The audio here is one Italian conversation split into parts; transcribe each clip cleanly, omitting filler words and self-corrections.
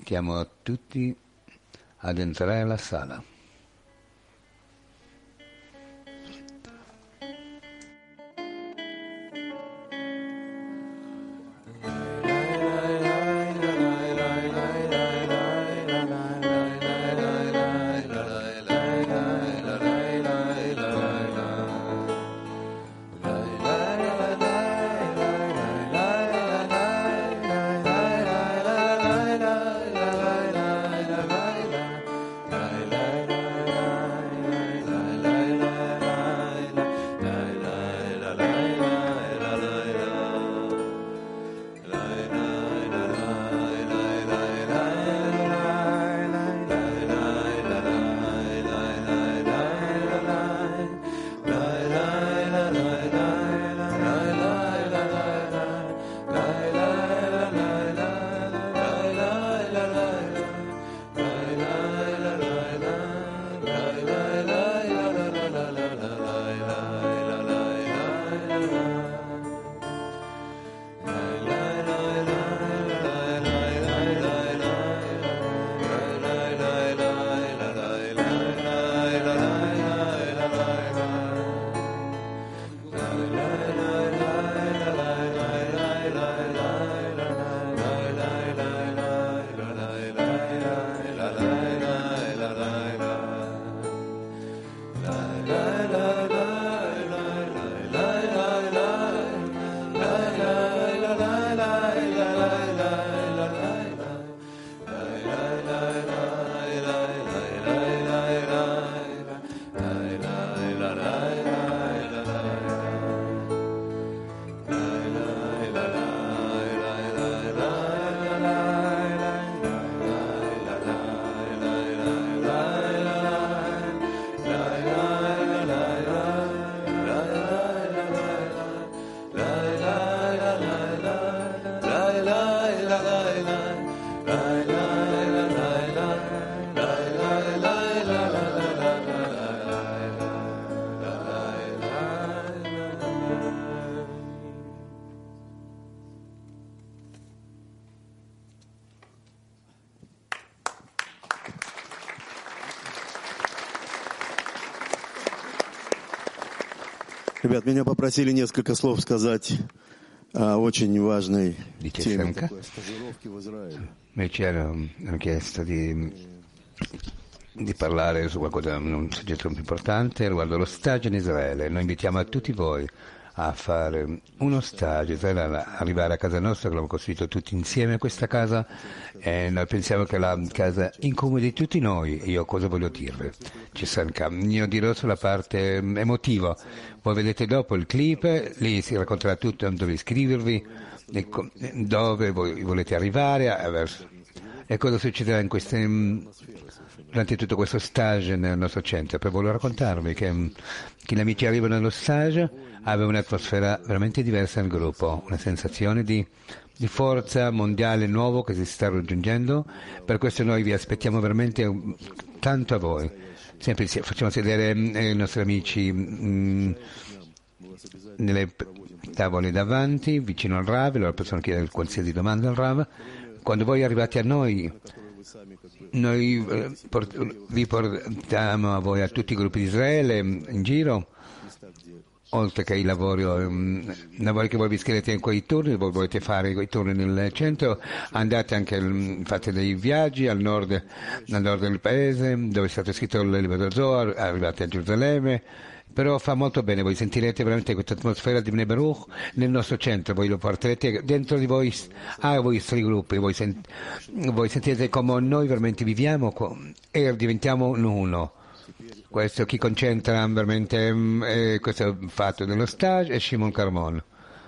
Invitiamo tutti ad entrare alla sala. Ребят, меня попросили несколько слов сказать о очень важной теме стажировки в Израиле. Mi ci hanno chiesto di parlare su qualcosa, un soggetto più importante riguardo lo stage in Israele. Noi invitiamo a tutti voi a fare uno stage in Israele, arrivare a casa nostra, che abbiamo costruito tutti insieme questa casa, e noi pensiamo che è la casa in comune di tutti noi. Io cosa voglio dirvi? Io dirò sulla parte emotiva. Voi vedete dopo il clip, lì si racconterà tutto, dove iscrivervi, dove voi volete arrivare e cosa succederà durante tutto questo stage nel nostro centro. Per voler raccontarvi che gli amici arrivano nello stage aveva un'atmosfera veramente diversa nel gruppo, una sensazione di forza mondiale nuovo che si sta raggiungendo. Per questo noi vi aspettiamo veramente tanto a voi. Sempre facciamo sedere i nostri amici nelle tavole davanti, vicino al Rav, loro possono chiedere qualsiasi domanda al Rav. Quando voi arrivate a noi vi portiamo a voi a tutti i gruppi di Israele in giro, oltre che i lavori che voi vi iscrivete in quei turni, voi volete fare quei turni nel centro, andate anche, fate dei viaggi al nord del paese, dove è stato scritto il libro del Zohar, arrivate a Gerusalemme, però fa molto bene, voi sentirete veramente questa atmosfera di Bnei Baruch nel nostro centro, voi lo porterete dentro di voi, ai vostri gruppi, voi sentirete come noi veramente viviamo e diventiamo uno. Questo chi concentra veramente questo fatto dello stage è Shimon Carmon.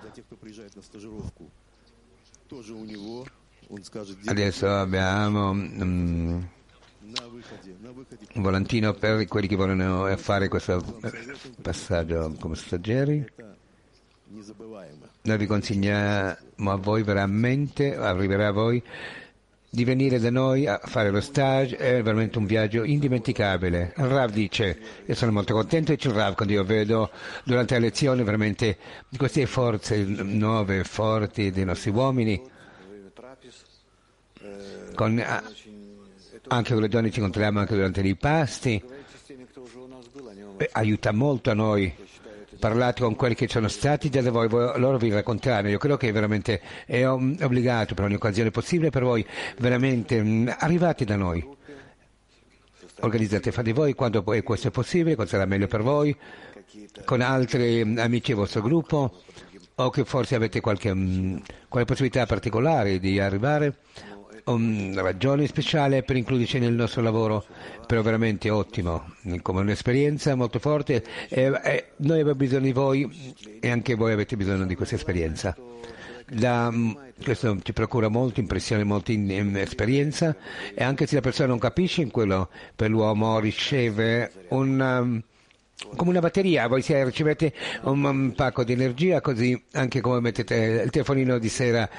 Adesso abbiamo un volantino per quelli che vogliono fare questo passaggio come stagiari. Noi vi consigliamo a voi veramente, arriverà a voi, di venire da noi a fare lo stage. È veramente un viaggio indimenticabile. Il Rav dice, io sono molto contento, dice il Rav, quando io vedo durante le lezioni veramente queste forze nuove, forti dei nostri uomini, anche con le donne ci incontriamo anche durante i pasti, aiuta molto a noi. Parlate con quelli che sono stati già da voi, loro vi racconteranno. Io credo che veramente è obbligato per ogni occasione possibile per voi, veramente arrivate da noi, organizzate fra di voi quando questo è possibile, quando sarà meglio per voi, con altri amici del vostro gruppo, o che forse avete qualche possibilità particolare di arrivare, una ragione speciale per includerci nel nostro lavoro, però veramente ottimo, come un'esperienza molto forte, e noi abbiamo bisogno di voi e anche voi avete bisogno di questa esperienza. Questo ci procura molta impressione, molta esperienza, e anche se la persona non capisce in quello, per l'uomo riceve come una batteria, voi ricevete un pacco di energia, così anche come mettete il telefonino di sera.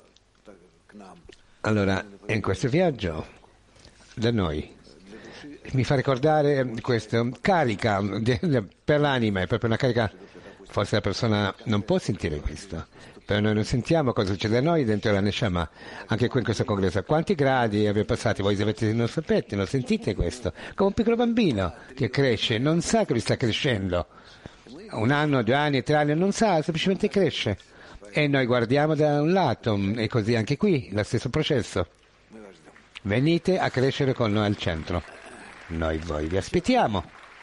Allora, in questo viaggio da noi mi fa ricordare questo, carica per l'anima, è proprio una carica, forse la persona non può sentire questo, però noi non sentiamo cosa succede a noi dentro la Neshama, anche qui in questo congresso. Quanti gradi avete passati? Voi non sapete, non sentite questo, come un piccolo bambino che cresce, non sa che lui sta crescendo, 1 anno, 2 anni, 3 anni, non sa, semplicemente cresce. E noi guardiamo da un lato, e così anche qui, lo stesso processo. Venite a crescere con noi al centro. Noi voi vi aspettiamo.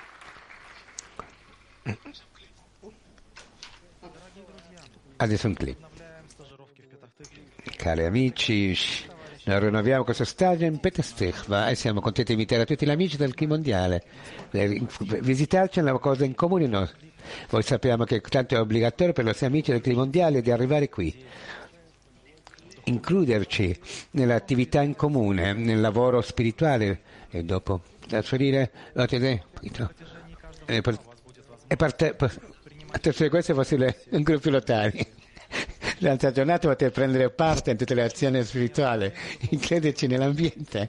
Adesso un clip. Cari amici, noi rinnoviamo questo stadio in Petah Tikva e siamo contenti di invitare tutti gli amici del Clima Mondiale. Visitarci è una cosa in comune nostra. Voi sappiamo che tanto è obbligatorio per i nostri amici del Clima Mondiale di arrivare qui, includerci nell'attività in comune, nel lavoro spirituale e dopo trasferire attraverso queste fossili gruppi lotari. L'altra giornata potete prendere parte in tutte le azioni spirituali, includerci nell'ambiente,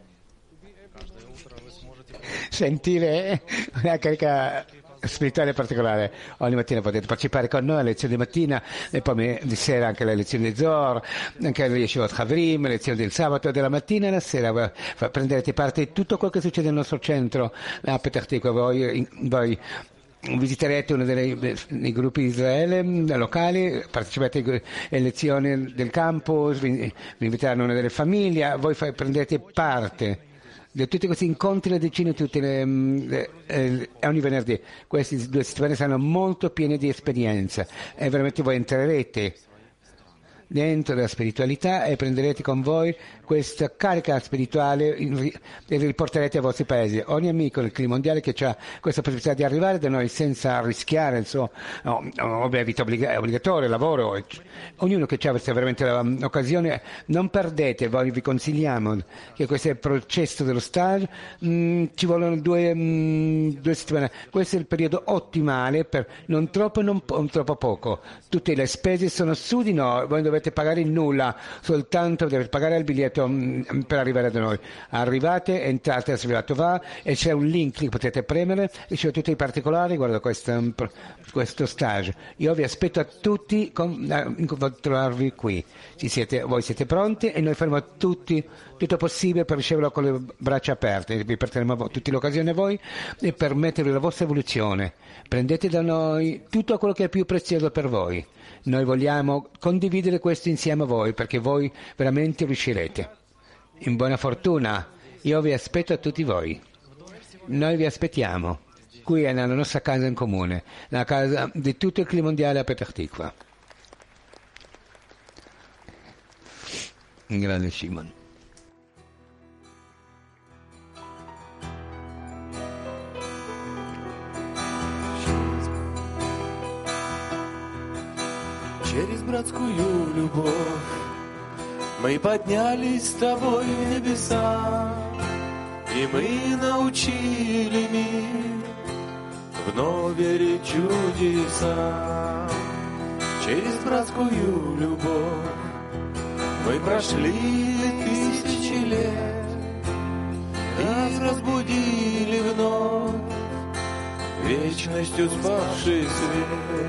sentire una carica spirituale particolare. Ogni mattina potete partecipare con noi alle lezioni di mattina e poi di sera anche alle lezioni di Zohar, anche alle Yeshivot Havrim, le lezioni del sabato, della mattina e la sera. Prenderete parte in tutto quello che succede nel nostro centro a Petah Tikva. Voi visiterete uno dei gruppi di Israele locali, partecipate alle lezioni del campus, vi inviteranno una delle famiglie, voi prendete parte di tutti questi incontri, le decine ogni venerdì. Queste 2 settimane saranno molto piene di esperienza e veramente voi entrerete dentro la spiritualità e prenderete con voi questa carica spirituale e riporterete ai vostri paesi. Ogni amico del Clima Mondiale che ha questa possibilità di arrivare da noi senza rischiare il suo vita obbligatoria, lavoro, ognuno che ha veramente l'occasione, non perdete. Voi vi consigliamo che questo processo dello stage ci vogliono 2 settimane. Questo è il periodo ottimale per non troppo e non troppo poco. Tutte le spese sono su di noi, voi dovete pagare nulla, soltanto dovete pagare il biglietto per arrivare da noi. Arrivate, entrate a Svilat Tová e c'è un link che potete premere e c'è tutti i particolari riguardo questo stage. Io vi aspetto a tutti trovarvi qui. Voi siete pronti e noi faremo tutto possibile per riceverlo con le braccia aperte. Vi porteremo tutte le occasioni a voi e permettervi la vostra evoluzione. Prendete da noi tutto quello che è più prezioso per voi. Noi vogliamo condividere questo insieme a voi perché voi veramente riuscirete. In buona fortuna, io vi aspetto a tutti voi. Noi vi aspettiamo. Qui è nella nostra casa in comune, la casa di tutto il Clima Mondiale a Petah Tikva. Grande Shimon. Через братскую любовь мы поднялись с тобой в небеса, и мы научили мир вновь верить чудеса. Через братскую любовь мы прошли 1000 лет и разбудили вновь вечностью спавший свет.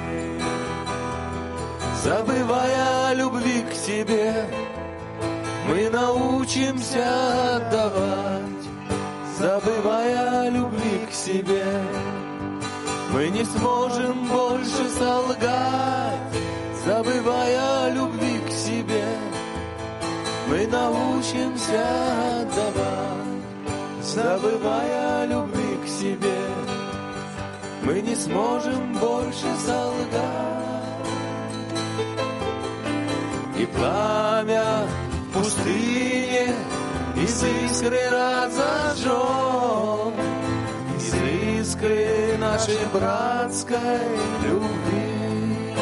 Забывая о любви к себе, мы научимся отдавать, забывая о любви к себе. Мы не сможем больше солгать, забывая о любви к себе. Мы научимся отдавать, забывая о любви к себе. Мы не сможем больше солгать. И пламя в пустыне из искры разожжем, из искры нашей братской любви.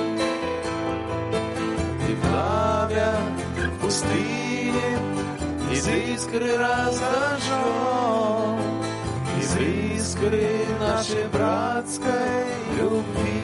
И пламя в пустыне из искры разожжем, из искры нашей братской любви.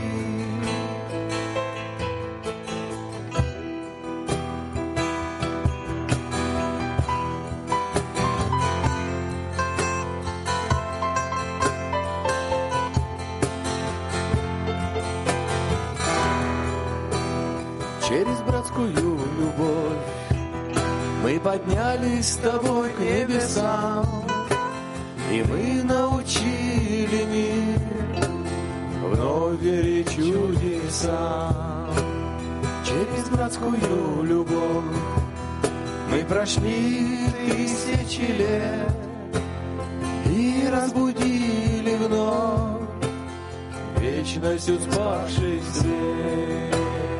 Через братскую любовь мы поднялись с тобой к небесам, и мы научили мир вновь верить чудесам. Через братскую любовь мы прошли тысячи лет и разбудили вновь вечностью спавший свет.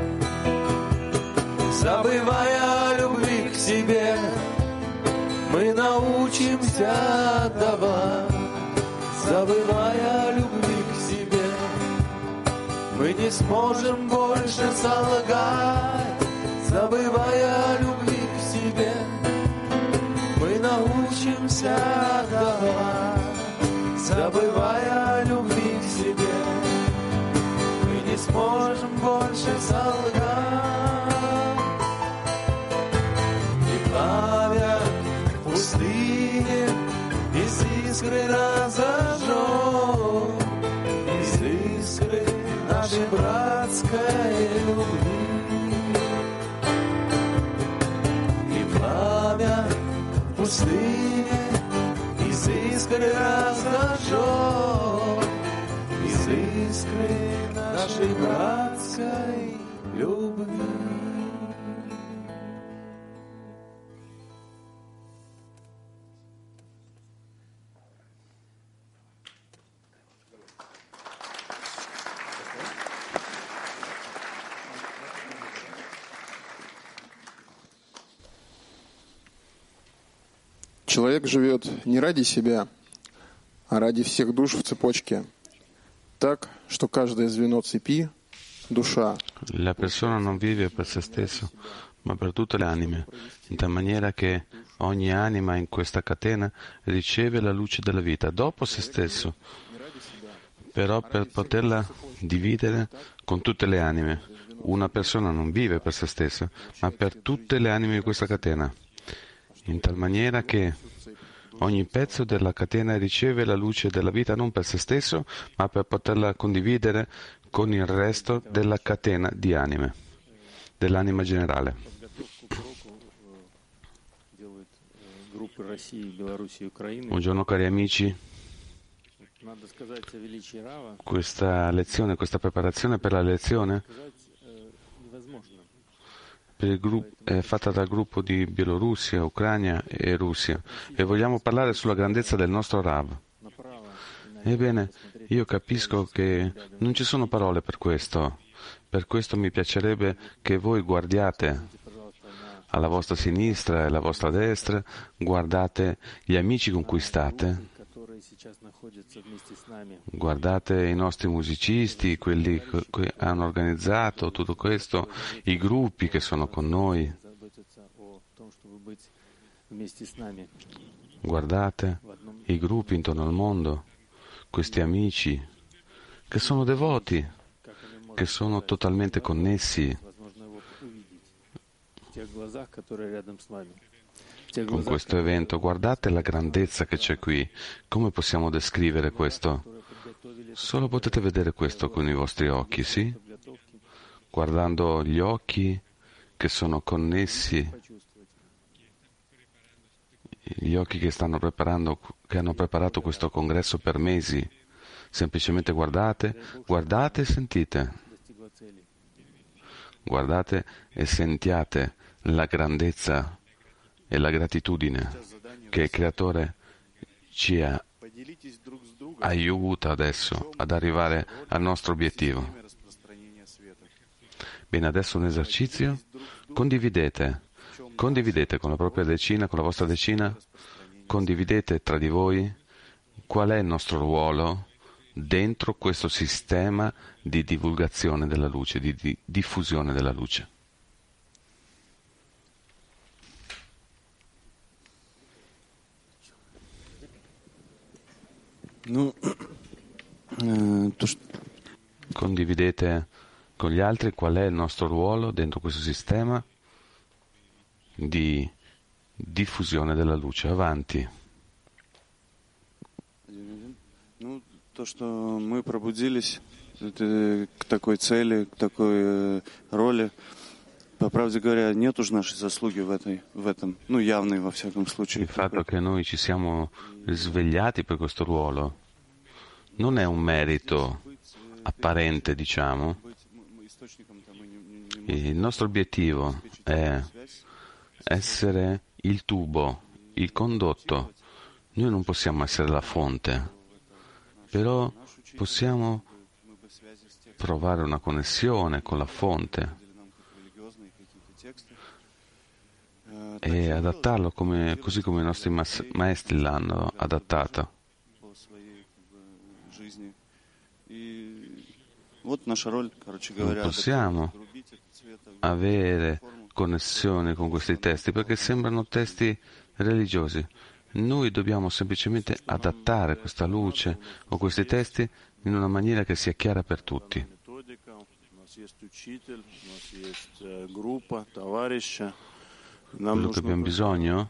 Забывая о любви к себе, мы научимся отдавать, забывая о любви к себе. Мы не сможем больше солгать, забывая о любви к себе. Мы научимся отдавать, забывая о любви к себе. Мы не сможем больше солгать. Пламя в пустыне из искры разожжем, из искры нашей братской любви. И пламя в пустыне из искры разожжем, из искры нашей братской любви. Человек живет не ради себя, а ради всех душ в цепочке, так, что каждое звено цепи — душа. La persona non vive per se stesso, ma per tutte le anime, in tal maniera che ogni anima in questa catena riceve la luce della vita dopo se stesso, però per poterla dividere con tutte le anime. Una persona non vive per se stessa, ma per tutte le anime di questa catena, in tal maniera che ogni pezzo della catena riceve la luce della vita non per se stesso, ma per poterla condividere con il resto della catena di anime, dell'anima generale. Buongiorno cari amici. Questa lezione, questa preparazione per la lezione è fatta dal gruppo di Bielorussia, Ucraina e Russia e vogliamo parlare sulla grandezza del nostro Rav. Ebbene, io capisco che non ci sono parole per questo mi piacerebbe che voi guardiate alla vostra sinistra e alla vostra destra, guardate gli amici con cui state, guardate i nostri musicisti, quelli che hanno organizzato tutto questo, i gruppi che sono con noi. Guardate i gruppi intorno al mondo, questi amici che sono devoti, che sono totalmente connessi con questo evento. Guardate la grandezza che c'è qui. Come possiamo descrivere questo? Solo potete vedere questo con i vostri occhi, sì? Guardando gli occhi che sono connessi Gli occhi che hanno preparato questo congresso per mesi, semplicemente guardate e sentite. Guardate e sentiate la grandezza e la gratitudine che il Creatore ci aiuta adesso ad arrivare al nostro obiettivo. Bene, adesso un esercizio. Condividete con la propria decina, con la vostra decina, condividete tra di voi qual è il nostro ruolo dentro questo sistema di divulgazione della luce, di diffusione della luce. Condividete con gli altri qual è il nostro ruolo dentro questo sistema di diffusione della luce. Avanti. То, что мы пробудились к такой цели, к такой роли, по правде говоря, нет уж нашей заслуги в этом, явной во всяком случае. Il fatto che noi ci siamo svegliati per questo ruolo non è un merito apparente, diciamo. Il nostro obiettivo è essere il tubo, il condotto. Noi non possiamo essere la fonte, però possiamo provare una connessione con la fonte e adattarlo così come i nostri maestri l'hanno adattato. Non possiamo avere connessione con questi testi perché sembrano testi religiosi. Noi dobbiamo semplicemente adattare questa luce o questi testi in una maniera che sia chiara per tutti. Quello che abbiamo bisogno,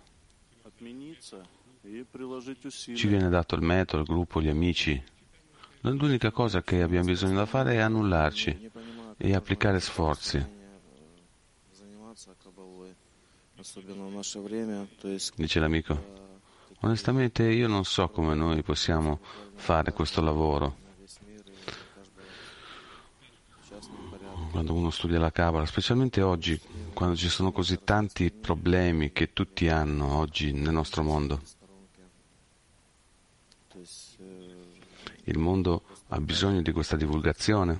ci viene dato il metodo, il gruppo, gli amici. L'unica cosa che abbiamo bisogno da fare è annullarci e applicare sforzi. Dice l'amico. Onestamente io non so come noi possiamo fare questo lavoro. Quando uno studia la Kabbalah, specialmente oggi, quando ci sono così tanti problemi che tutti hanno oggi nel nostro mondo. Il mondo ha bisogno di questa divulgazione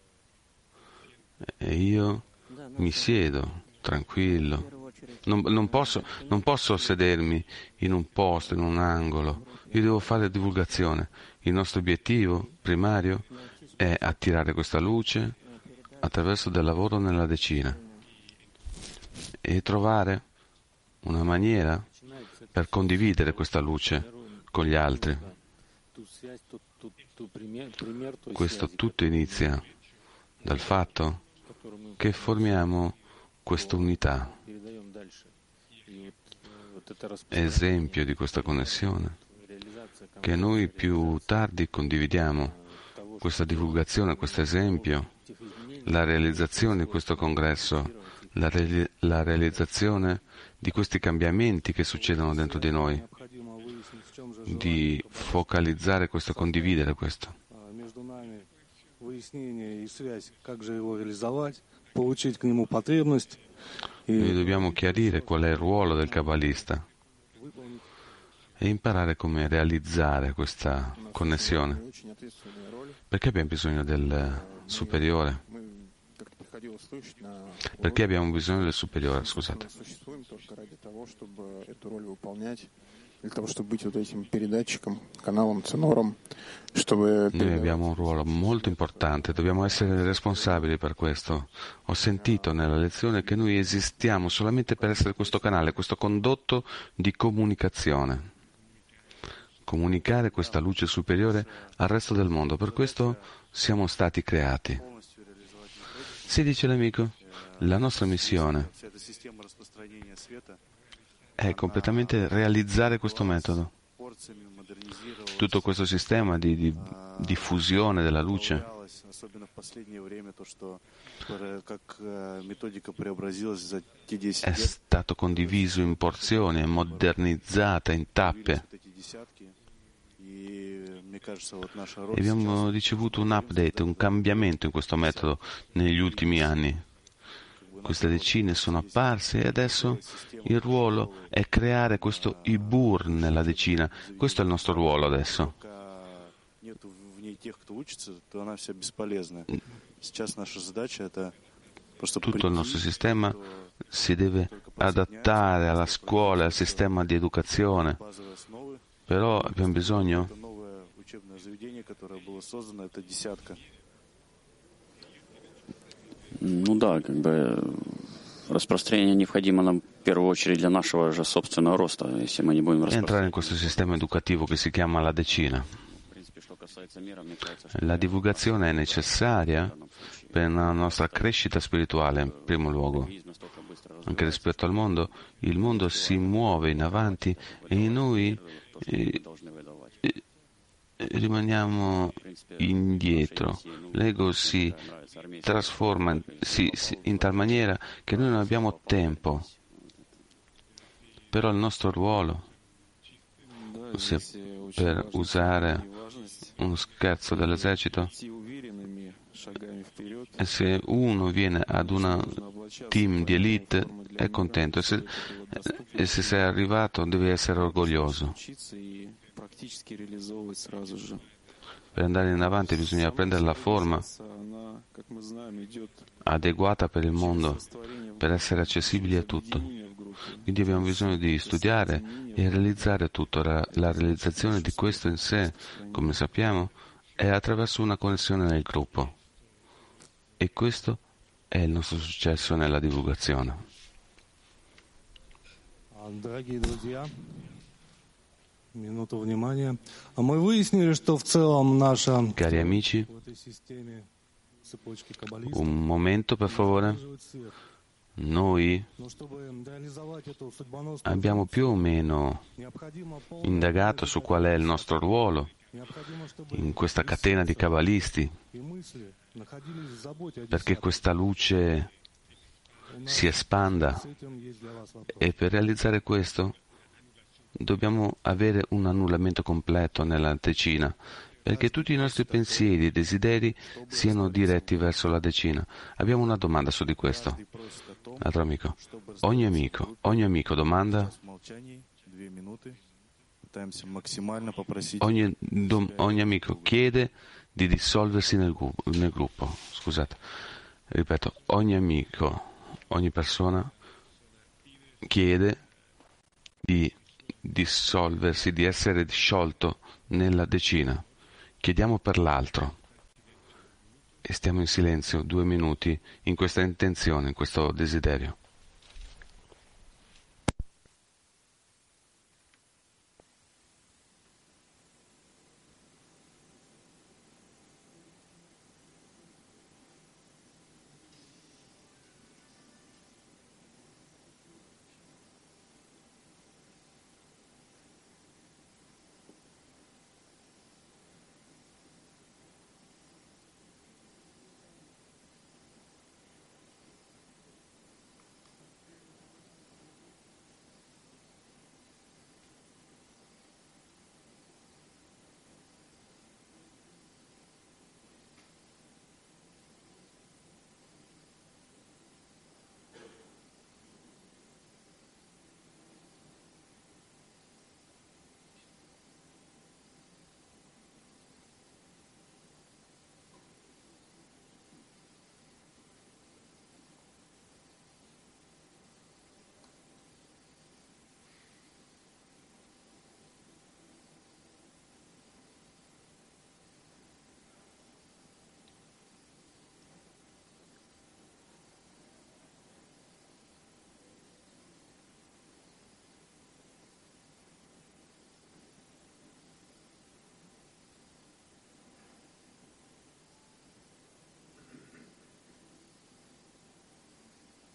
e io mi siedo tranquillo. Non posso sedermi in un posto, in un angolo. Io devo fare divulgazione. Il nostro obiettivo primario è attirare questa luce attraverso del lavoro nella decina e trovare una maniera per condividere questa luce con gli altri. Questo tutto inizia dal fatto che formiamo questa unità. Esempio di questa connessione, che noi più tardi condividiamo questa divulgazione, questo esempio, la realizzazione di questo congresso, la realizzazione di questi cambiamenti che succedono dentro di noi, di focalizzare questo, condividere questo. Noi dobbiamo chiarire qual è il ruolo del kabbalista e imparare come realizzare questa connessione. Perché abbiamo bisogno del superiore? Perché abbiamo bisogno del superiore? Scusate. Noi abbiamo un ruolo molto importante, dobbiamo essere responsabili per questo. Ho sentito nella lezione che noi esistiamo solamente per essere questo canale, questo condotto di comunicazione. Comunicare questa luce superiore al resto del mondo. Per questo siamo stati creati. Sì, dice l'amico, la nostra missione è completamente realizzare questo metodo. Tutto questo sistema di diffusione della luce особенно в последнее время, то, что как методика преобразилась за те 10 è лет. stato condiviso in porzioni, è modernizzata in tappe. E abbiamo ricevuto un update, un cambiamento in questo metodo negli ultimi anni. Queste decine sono apparse e adesso il ruolo è creare questo ibur nella decina. Questo è il nostro ruolo adesso. Tutto il nostro sistema si deve adattare alla scuola, al sistema di educazione, però abbiamo bisogno Ну да, как бы распространение необходимо нам в первую очередь для нашего же собственного роста, если мы не будем entrare in questo sistema educativo che si chiama la decina. La divulgazione è necessaria per la nostra crescita spirituale, in primo luogo. Anche rispetto al mondo, il mondo si muove in avanti e noi rimaniamo indietro. L'ego si trasforma in tal maniera che noi non abbiamo tempo. Però il nostro ruolo, per usare uno scherzo dell'esercito, e se uno viene ad una team di elite è contento, e se sei arrivato devi essere orgoglioso. Per andare in avanti bisogna prendere la forma adeguata per il mondo, per essere accessibili a tutto. Quindi abbiamo bisogno di studiare e realizzare tutto. La realizzazione di questo in sé, come sappiamo, è attraverso una connessione nel gruppo. E questo è il nostro successo nella divulgazione. Дорогие друзья, минуту внимания. Мы выяснили, что в целом наша Cari amici, в этой системе цепочки каббалистов un momento per favore. Noi abbiamo più o meno indagato su qual è il nostro ruolo in questa catena di cabalisti, perché questa luce si espanda, e per realizzare questo dobbiamo avere un annullamento completo nella decina, perché tutti i nostri pensieri e desideri siano diretti verso la decina. Abbiamo una domanda su di questo. Altro amico. Ogni amico domanda. Ogni amico chiede di dissolversi nel gruppo. Scusate. Ripeto, ogni amico, ogni persona chiede di dissolversi, di essere sciolto nella decina. Chiediamo per l'altro e stiamo in silenzio 2 minuti in questa intenzione, in questo desiderio.